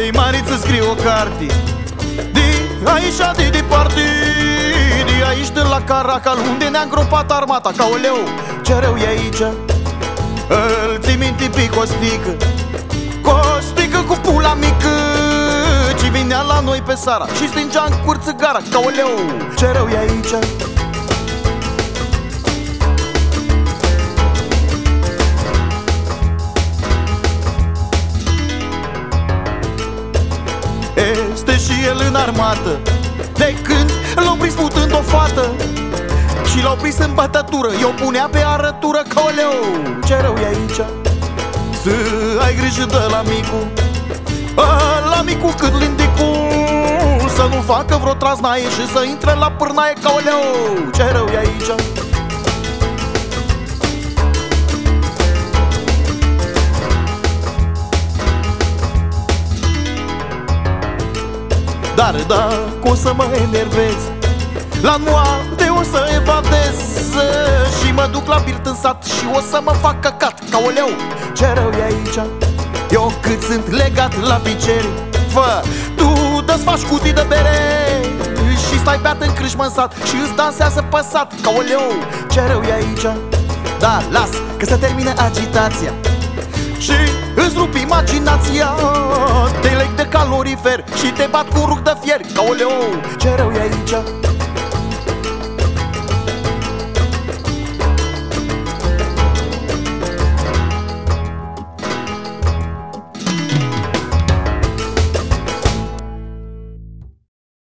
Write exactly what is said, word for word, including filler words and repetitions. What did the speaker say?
Băi, Mariță, scrie o carte de aici, de departe, de aici, de la Caracal, unde ne-a îngropat armata. Ca oleu, ce rău e aici? Îl ții minte pe Costică, Costică cu pula mică, ce vinea la noi pe seara și stingea în curță gara. Ca oleu, ce rău e aici? Este și el în armată de când l-au prins putând o fată și l-au prins în bătătură, i-o punea pe arătură. Ca oleu, ce rău e aici? Să ai grijă de la micu, la micu cât lindicul, să nu facă vreo traznaie și să intre la pârnaie. Ca oleu, ce rău e aici? Dar dacă o să mă enervez, la noapte o să evadez și mă duc la birt în sat și o să mă fac căcat. Ca oleu, ce rău e aici? Eu cât sunt legat la piceri, fă, tu desfaci cutii de bere și stai beat în crâșmă în sat și îți dansează păsat. Ca oleu, ce rău e aici? Dar las că se termină agitația și îți rup imaginația, te leg de calorifer și te bat cu un ruc de fier. Ca oleu, ce rău e aici?